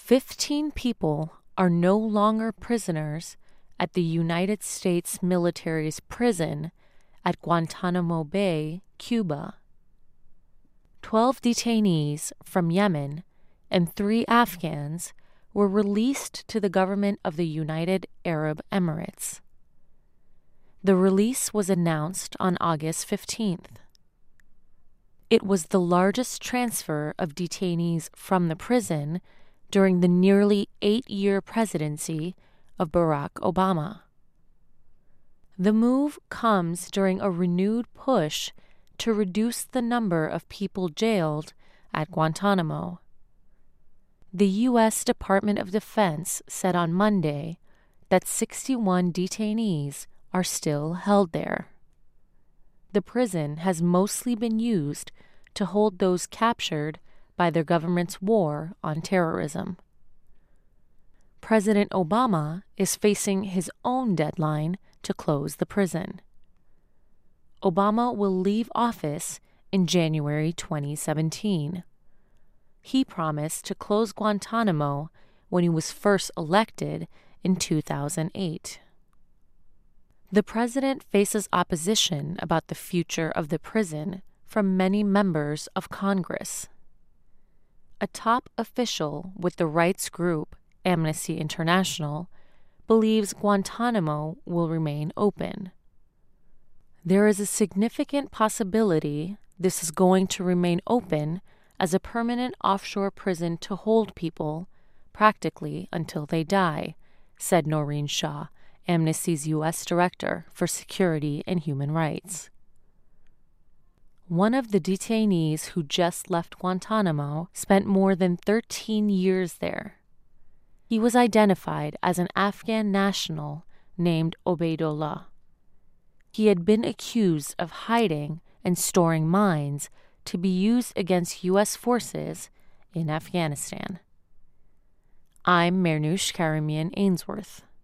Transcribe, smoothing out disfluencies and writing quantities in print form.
15 people are no longer prisoners at the United States military's prison at Guantanamo Bay, Cuba. 12 detainees from Yemen and 3 Afghans were released to the government of the United Arab Emirates. The release was announced on August 15th. It was the largest transfer of detainees from the prison during the nearly 8-year presidency of Barack Obama. The move comes during a renewed push to reduce the number of people jailed at Guantanamo. The U.S. Department of Defense said on Monday that 61 detainees are still held there. The prison has mostly been used to hold those captured by their government's war on terrorism. President Obama is facing his own deadline to close the prison. Obama will leave office in January 2017. He promised to close Guantanamo when he was first elected in 2008. The president faces opposition about the future of the prison from many members of Congress. A top official with the rights group Amnesty International believes Guantanamo will remain open. There is a significant possibility this is going to remain open as a permanent offshore prison to hold people practically until they die, said Noreen Shaw, Amnesty's U.S. Director for Security and Human Rights. One of the detainees who just left Guantanamo spent more than 13 years there. He was identified as an Afghan national named Obeidullah. He had been accused of hiding and storing mines to be used against U.S. forces in Afghanistan. I'm Marnoosh Karamian Ainsworth.